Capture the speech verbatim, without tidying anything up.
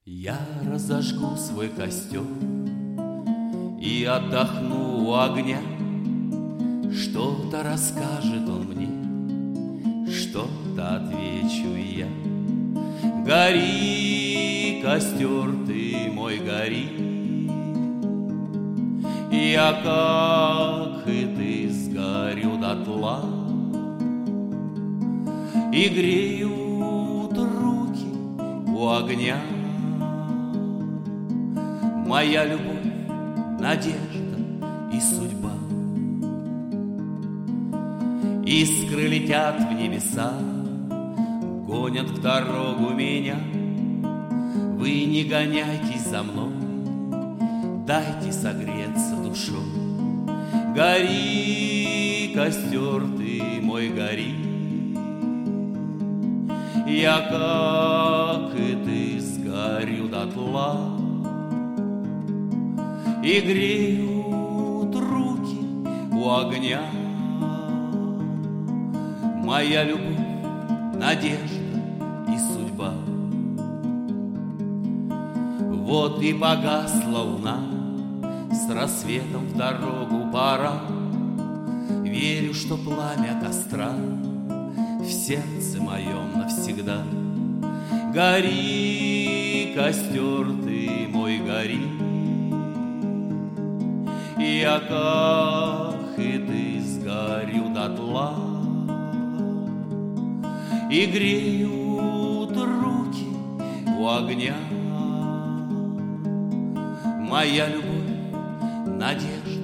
Я разожгу свой костер и отдохну у огня. Что-то расскажет он мне, что-то отвечу я. Гори, костер ты мой, гори, я, как и ты, сгорю дотла. И греют руки у огня моя любовь, надежда и судьба. Искры летят в небеса, гонят в дорогу меня. Вы не гоняйтесь за мной, дайте согреться душой. Гори, костер ты мой, гори, я, как и ты, сгорю дотла. И греют руки у огня моя любовь, надежда и судьба. Вот и погасла луна, с рассветом в дорогу пора. Верю, что пламя костра в сердце моем навсегда. Гори, костер ты мой, гори, я, как и ты, сгорю дотла. И греют руки у огня моя любовь, надежда